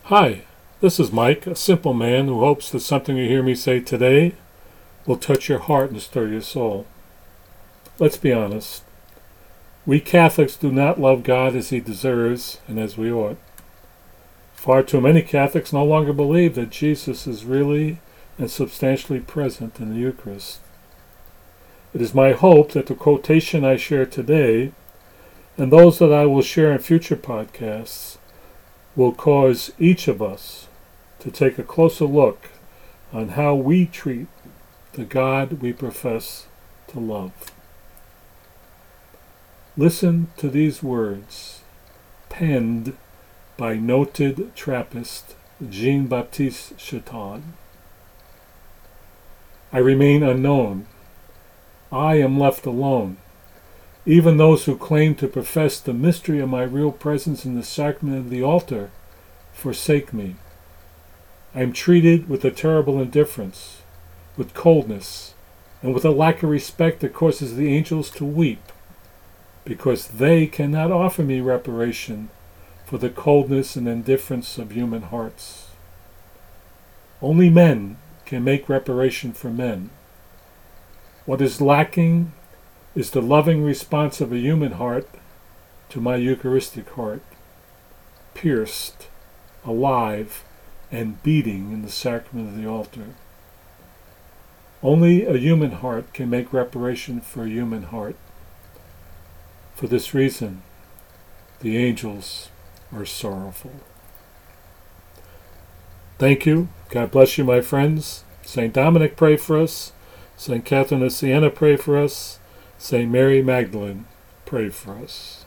Hi, this is Mike, a simple man who hopes that something you hear me say today will touch your heart and stir your soul. Let's be honest. We Catholics do not love God as he deserves and as we ought. Far too many Catholics no longer believe that Jesus is really and substantially present in the Eucharist. It is my hope that the quotation I share today, and those that I will share in future podcasts, will cause each of us to take a closer look on how we treat the God we profess to love. Listen to these words, penned by noted Trappist Jean-Baptiste Chaton. I remain unknown. I am left alone. Even those who claim to profess the mystery of my real presence in the sacrament of the altar forsake me. I am treated with a terrible indifference, with coldness, and with a lack of respect that causes the angels to weep, because they cannot offer me reparation for the coldness and indifference of human hearts. Only men can make reparation for men. What is lacking is the loving response of a human heart to my Eucharistic heart, pierced, alive, and beating in the sacrament of the altar. Only a human heart can make reparation for a human heart. For this reason, the angels are sorrowful. Thank you. God bless you, my friends. St. Dominic, pray for us. St. Catherine of Siena, pray for us. St. Mary Magdalene, pray for us.